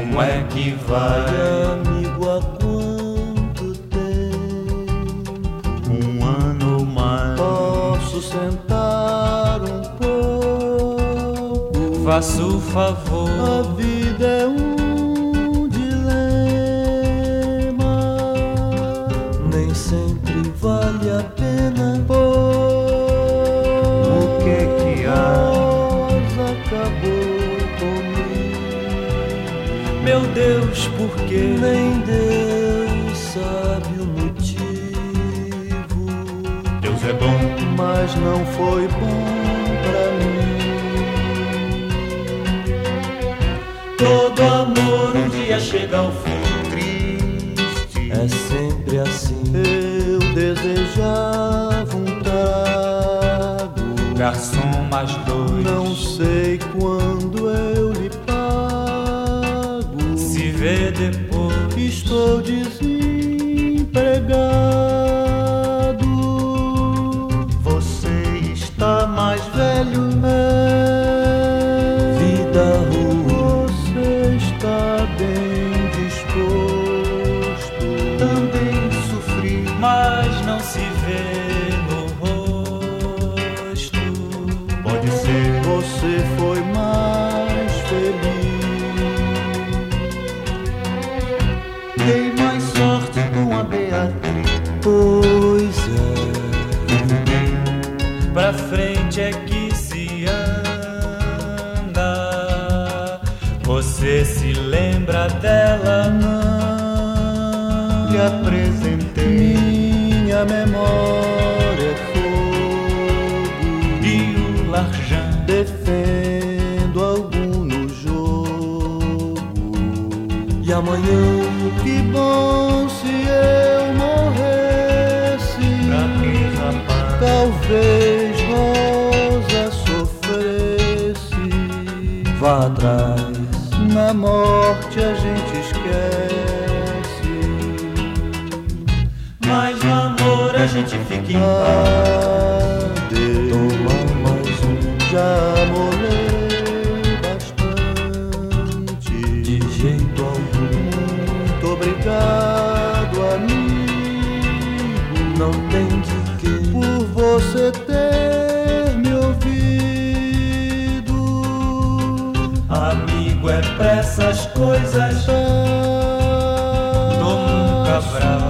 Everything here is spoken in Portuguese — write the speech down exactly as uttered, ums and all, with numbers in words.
como é que vai? Amigo, há quanto tempo? Um ano ou mais. Posso sentar um pouco? Faça o favor. A vida é um dilema, nem sempre vale a pena. O que é que há? Acabou comigo. Meu Deus, por quê? Nem Deus sabe o motivo. Deus é bom, mas não foi bom pra mim. todo amor um dia chega ao fim. Triste É sempre assim. Eu desejava um trago. garçom, mais dois. Não sei quando eu lhe pago. Se vê depois. Estou desempregado. Você está mais velho. É vida ruim. Você está bem disposto. Também sofri, mas não se vê no rosto. Pode ser. Você foi mais feliz. Dei mais sorte com a Beatriz. Pois é. Pra frente é que se anda. Você se lembra dela? Não Lhe apresentei. Minha memória é fogo. E o Larjan. Defendo algum no jogo. E amanhã, que bom se eu morresse. Pra que, rapaz? Talvez Rosa sofresse. Vá atrás, na morte a gente esquece. Mas no amor a gente fica em paz. Adeus. Toma mais um, já molhei bastante. De jeito algum. Muito obrigado, amigo. Não tem de quê. Por você ter me ouvido. Amigo, é pra essas coisas. Tô nunca bravo.